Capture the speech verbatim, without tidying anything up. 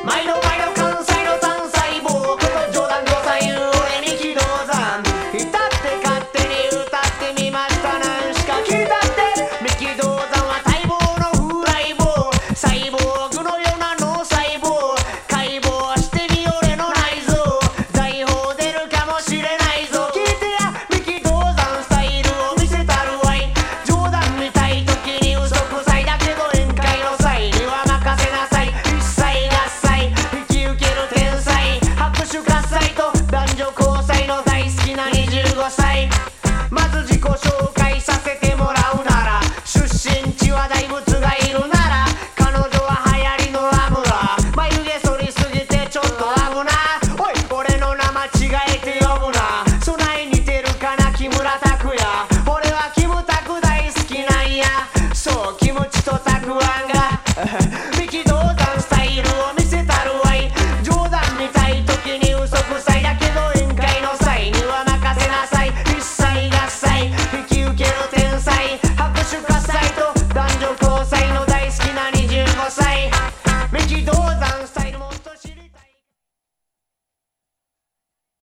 毎度毎度関西の単細胞こと冗談誤算言う俺三木道山至って勝手に歌ってみましたなんしか聞いたって三木道山は待望の風来坊サイボーグのような脳細胞解剖してみ俺の内臓財宝出るかもしれないぞ聞いてや三木道山スタイルを見せたるわい冗談みたい時に嘘くさいだけど宴会の際には任せなさい一切合切引き受ける天才拍手喝采と男女交際の大好きなにじゅうごさいまず自己紹介させてもらうなら出身地は大仏がいるなら彼女は流行りのアムラー眉毛剃りすぎてちょっと危なおい俺の名間違えて呼ぶなそない似てるかな木村拓哉俺はキムタク大好きなんやそうキムチとたくあんが三木道山スタイルを見せたるわい冗談みたい時に嘘くさいだけど宴会の際には任せなさい一切合切引き受ける天才拍手喝采と男女交際の大好きなにじゅうごさい